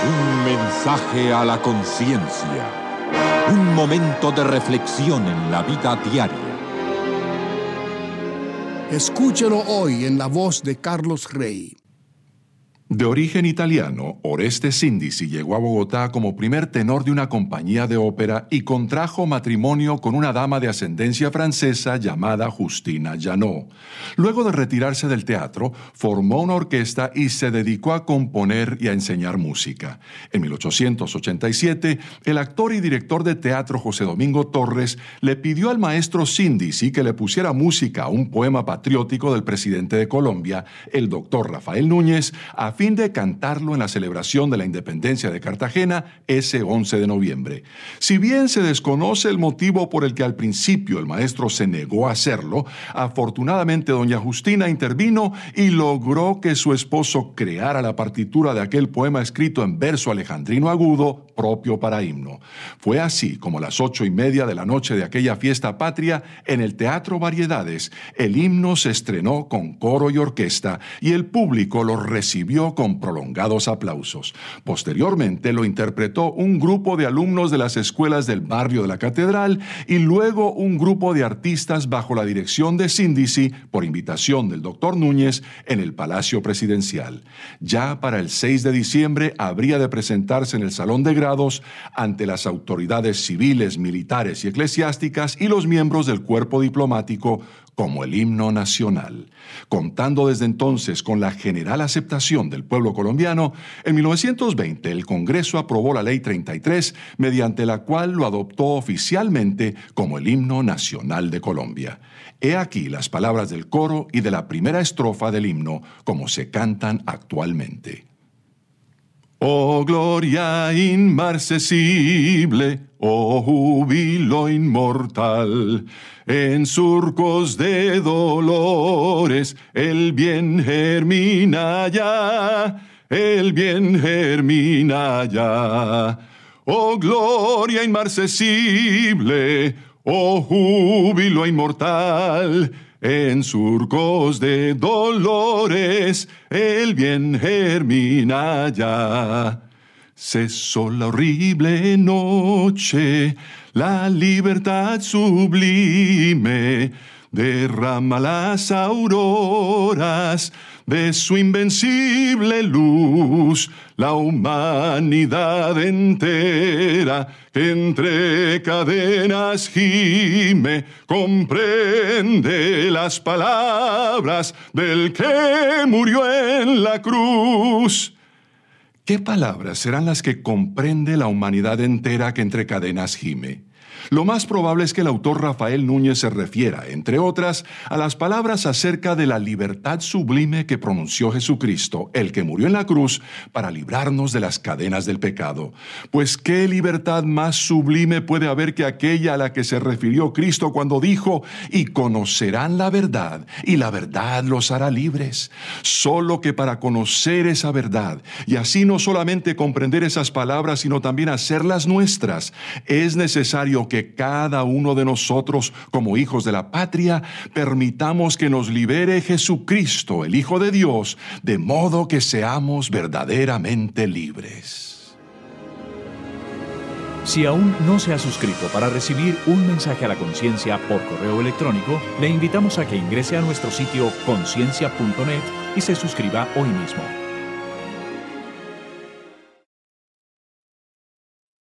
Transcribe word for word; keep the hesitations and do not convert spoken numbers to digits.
Un mensaje a la conciencia. Un momento de reflexión en la vida diaria. Escúchelo hoy en la voz de Carlos Rey. De origen italiano, Oreste Sindici llegó a Bogotá como primer tenor de una compañía de ópera y contrajo matrimonio con una dama de ascendencia francesa llamada Justina Janot. Luego de retirarse del teatro, formó una orquesta y se dedicó a componer y a enseñar música. En mil ochocientos ochenta y siete, el actor y director de teatro José Domingo Torres le pidió al maestro Sindici que le pusiera música a un poema patriótico del presidente de Colombia, el doctor Rafael Núñez, a fin de cantarlo en la celebración de la independencia de Cartagena ese once de noviembre. Si bien se desconoce el motivo por el que al principio el maestro se negó a hacerlo, afortunadamente doña Justina intervino y logró que su esposo creara la partitura de aquel poema escrito en verso alejandrino agudo propio para himno. Fue así como a las ocho y media de la noche de aquella fiesta patria, en el Teatro Variedades, el himno se estrenó con coro y orquesta y el público lo recibió con prolongados aplausos. Posteriormente lo interpretó un grupo de alumnos de las escuelas del barrio de la Catedral y luego un grupo de artistas bajo la dirección de Sindici por invitación del doctor Núñez en el Palacio Presidencial. Ya para el seis de diciembre habría de presentarse en el Salón de Grados ante las autoridades civiles, militares y eclesiásticas y los miembros del cuerpo diplomático como el himno nacional. Contando desde entonces con la general aceptación del pueblo colombiano, en mil novecientos veinte el Congreso aprobó la Ley treinta y tres, mediante la cual lo adoptó oficialmente como el himno nacional de Colombia. He aquí las palabras del coro y de la primera estrofa del himno, como se cantan actualmente. Oh gloria inmarcesible, oh júbilo inmortal, en surcos de dolores el bien germina ya, el bien germina ya. Oh gloria inmarcesible, oh júbilo inmortal, en surcos de dolores el bien germina ya. Cesó la horrible noche, la libertad sublime derrama las auroras de su invencible luz, la humanidad entera que entre cadenas gime, comprende las palabras del que murió en la cruz. ¿Qué palabras serán las que comprende la humanidad entera que entre cadenas gime? Lo más probable es que el autor Rafael Núñez se refiera, entre otras, a las palabras acerca de la libertad sublime que pronunció Jesucristo, el que murió en la cruz, para librarnos de las cadenas del pecado. Pues ¿qué libertad más sublime puede haber que aquella a la que se refirió Cristo cuando dijo: y conocerán la verdad, y la verdad los hará libres? Solo que para conocer esa verdad, y así no solamente comprender esas palabras, sino también hacerlas nuestras, es necesario que cada uno de nosotros, como hijos de la patria, permitamos que nos libere Jesucristo, el Hijo de Dios, de modo que seamos verdaderamente libres. Si aún no se ha suscrito para recibir un mensaje a la conciencia por correo electrónico, le invitamos a que ingrese a nuestro sitio conciencia punto net y se suscriba hoy mismo.